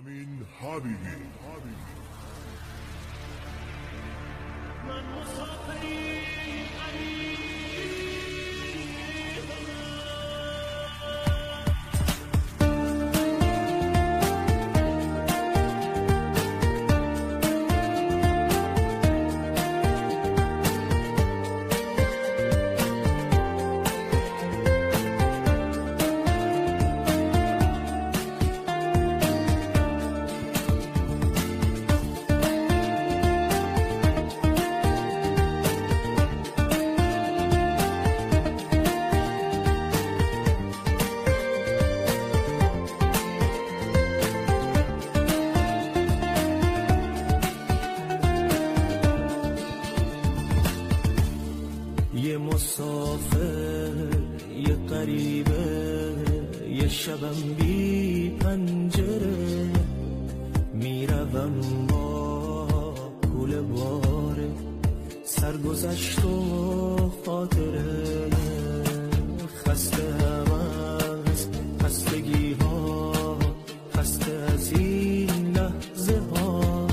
امین حبیبی. من مسافری یه مسافر، یه غریبه، یه شبم بی پنجره، میروم با کول باره، سرگذشت و خاطره، خسته از خستگی ها، خسته از این لحظه ها،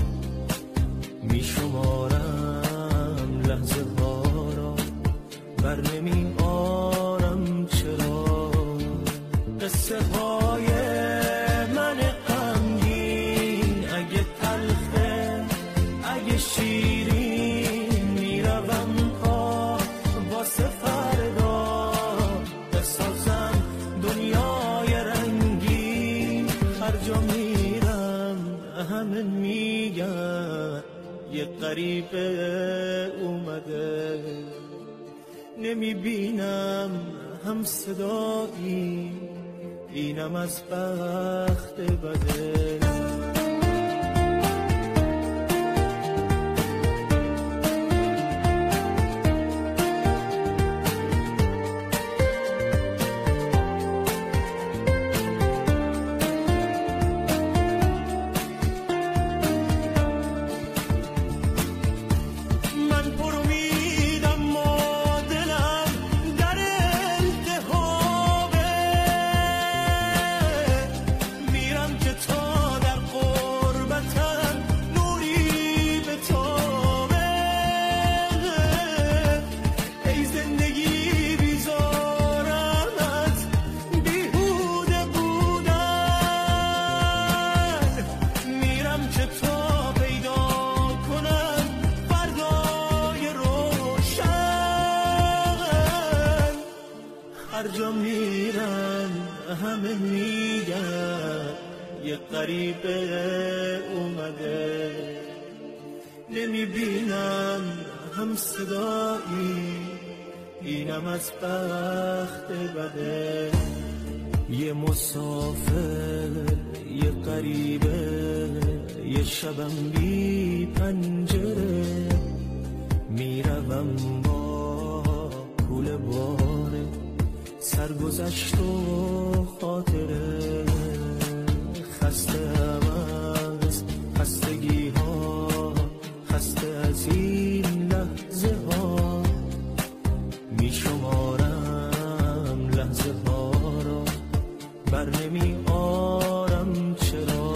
میشمارم لحظه ها بر نمی آرم چرا. قصه های من غمگین اگه تلخه اگه شیرین، میروم تا واسه فردا بسازم دنیای رنگین. هر جا میرم همه میگن یه غریبه اومده، نمیبینم هم صدایی، اینم از بخت بده. هر جا میرم همه میگن یه غریبه اومده، نمیبینم هم صدایی، اینم از بخت بده. یه مسافر، یه غریبه، یه شبم بی پنجره، میروم با کول باره، سرگذشت و خاطره، خسته از خستگی ها، خسته از این لحظه ها، میشمارم لحظه ها را بر نمی آرم چرا.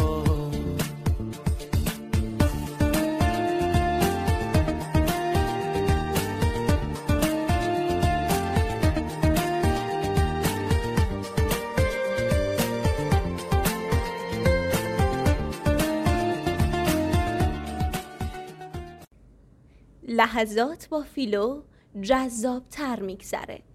لحظات با فیلو جذاب تر میگذره.